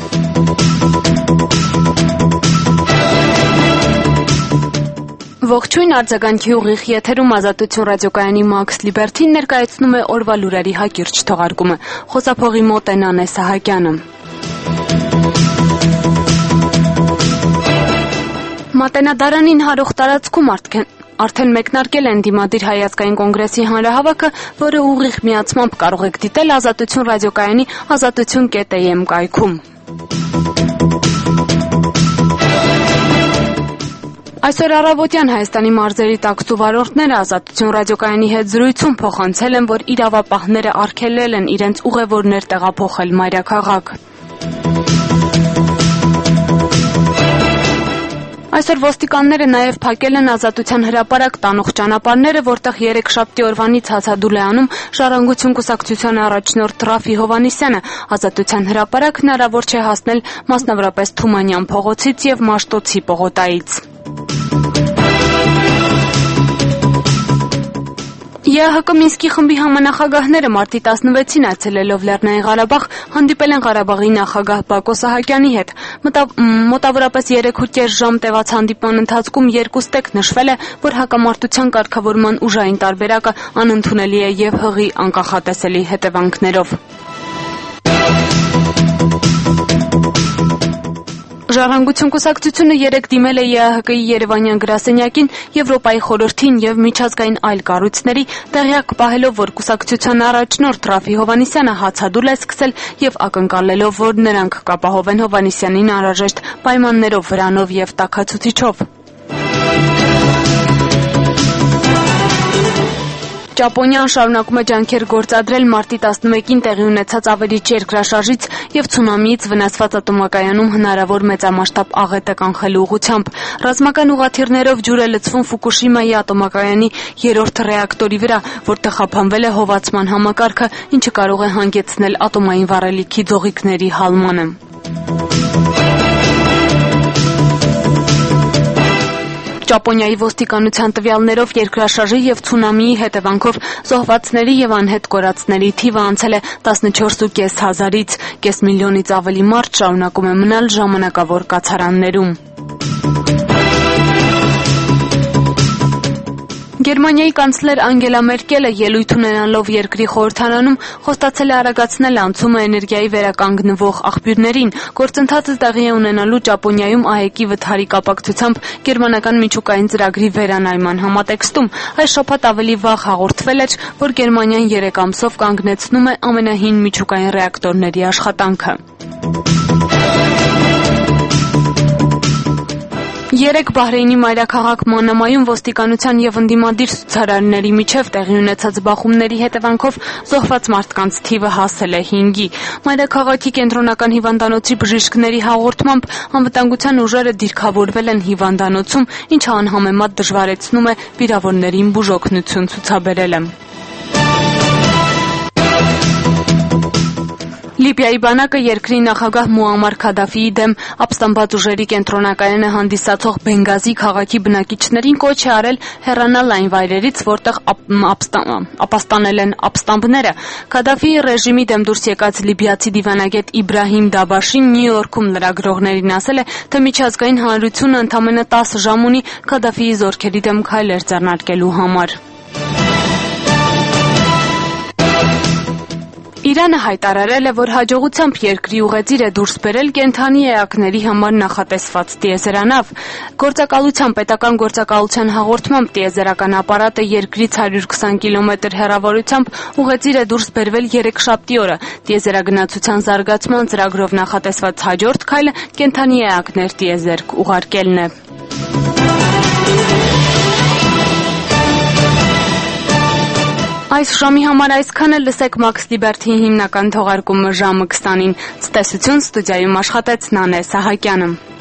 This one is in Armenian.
Ողջույն, արձագանքի ուղիղ եթերում Ազատություն ռադիոկայանի Մաքս Լիբերթին ներկայացնում է օրվա լուրերի հակիրճ թողարկումը։ Խոսափողի մոտ է Նանե Սահակյանը։ Մատենադարանին հարող տարածքում արդեն մեկնարկել են Դիմադիր հայացքային կոնգրեսի հանրահավաքը, որը ուղիղ միացմամբ կարող եք դիտել Ազատություն ռադիոկայանի azatutun.am կայքում։ Այսօր առավոտյան Հայաստանի մարզերի տաքսու վարորդները Ազատություն ռադիոկայանի հետ զրույցում փոխանցել են, որ իրավապահները արգելել են իրենց ուղևորներ տեղափոխել մայրաքաղաք։ Այսօր ոստիկանները նաև փակել են Ազատության հրապարակ տանող ճանապարհները, որտեղ երեքշաբթի օրվանից հացադուլ է անում Ժառանգություն կուսակցության առաջնորդ Ռաֆի Հովհաննիսյանը։ Ազատության հրապարակ հնարավոր չէ հասնել մասնավորապես Թումանյան փողոցից եւ Մաշտոցի պողոտայից։ ԵԱՀԿ Մինսկի խմբի համանախագահները մարտի 16-ին այցելելով Լեռնային Ղարաբաղ հանդիպել են Ղարաբաղի նախագահ Բակո Սահակյանի հետ։ Մոտավորապես 3.5 ժամ տևած հանդիպման ընթացքում երկուստեք նշվել է, որ հակամարտության կարգավորման ուժային տարբերակը անընդունելի է եւ հղի անկախատեսելի հետևանքներով։ Ժառանգություն կուսակցությունը երեկ դիմել է ԵԱՀԿ-ի Երևանյան գրասենյակին, Եվրոպայի խորհրդին եւ միջազգային այլ կառույցների, տեղյակ պահելով, որ կուսակցության առաջնորդ Ռաֆի Հովհաննիսյանը հացադուլ է սկսել եւ ակնկալելով, որ նրանք կապահովեն Հովհաննիսյանին անհրաժեշտ պայմաններով, վրանով եւ տաքացուցիչով։ Ճապոնիան շարունակում է ջանքեր գործադրել մարտի 11-ին տեղի ունեցած ավերիչ երկրաշարժից եւ ցունամիից վնասված ատոմակայանում հնարավոր մեծամասշտաբ աղետը կանխելու ուղղությամբ։ Ռազմական ուղղաթիռներով ջուր է լցվում Ֆուկուշիմայի ատոմակայանի 3-րդ ռեակտորի վրա, որտեղ խափանվել է հովացման համակարգը, ինչը կարող է հանգեցնել ատոմային վառելիքի ձողիկների հալմանը։ Ճապոնիայի ոստիկանության տվյալներով երկրաշարժի եւ ցունամիի հետևանքով զոհվածների եւ անհետ կորածների թիվը անցել է 14.5 հազարից, կես միլիոնից ավելի մարդ շարունակում է մնալ ժամանակավոր կացարաններում։ Գերմանիայի կանցլեր Անգելա Մերկելը ելույթ ունենալով երկրի խորհրդարանում խոստացել է արագացնել անցումը էներգիայի վերականգնվող աղբյուրներին։ Գործընթացը տեղի է ունենալու Ճապոնիայում ԱՀԿ-ի վթարի կապակցությամբ գերմանական միջուկային ծրագրի վերանայման համատեքստում։ Այս շաբաթ ավելի վաղ հաղորդվել էր, որ Գերմանիան 3 ամսով կանգնեցնում է ամենահին միջուկային ռեակտորների աշխատանքը։ Երեկ Բահրեյնի մայրաքաղաք Մանամայում ոստիկանության եւ ընդդիմադիր ցուցարարների միջև տեղի ունեցած բախումների հետևանքով զոհված մարդկանց թիվը հասել է 5-ի։ Մայրաքաղաքի կենտրոնական հիվանդանոցի բժիշկների հաղորդմամբ անվտանգության ուժերը դիրքավորվել են հիվանդանոցում, ինչը անհամեմատ դժվարեցնում է վիրավորներին բուժօգնություն ցուցաբերելը։ Լիբիայի բանակը երկրի նախագահ Մուամմար Քադաֆիի դեմ ապստամբված ուժերի կենտրոնակայանը հանդիսացող Բենգազի քաղաքի բնակիչներին կոչ է արել հեռանալ այն վայրերից, որտեղ ապաստանել են ապստամբները։ Քադաֆիի ռեժիմի դեմ դուրս եկած լիբիացի դիվանագետ Իբրահիմ Դաբաշին Նյու Յորքում լրագրողներին ասել է, թե միջազգային հանրությունը ընդամենը 10 ժամ ունի Քադաֆիի զորքերի դեմ քայլեր ձեռնարկելու համար։ Իրանը հայտարարել է, որ հաջողությամբ երկրի ուղեծիր է դուրս բերել կենդանի էակների համար նախատեսված տիեզերանավ։ Պետական գործակալության հաղորդմամբ տիեզերական ապարատը երկրից 120 կիլոմետր հեռավորությամբ ուղեծիր է դուրս բերվել երեքշաբթի օրը։ Տիեզերագնացության զարգացման ծրագրով նախատեսված հաջորդ քայլը կենդանի էակներ տիեզերք ուղարկելն է։ Այս ժամի համար այսքանը, լսեք Մաքս Լիբերթիի հիմնական թողարկումը ժամը 20-ին։ Ցտեսություն, ստուդիայում աշխատեց Նանե Սահակյանը։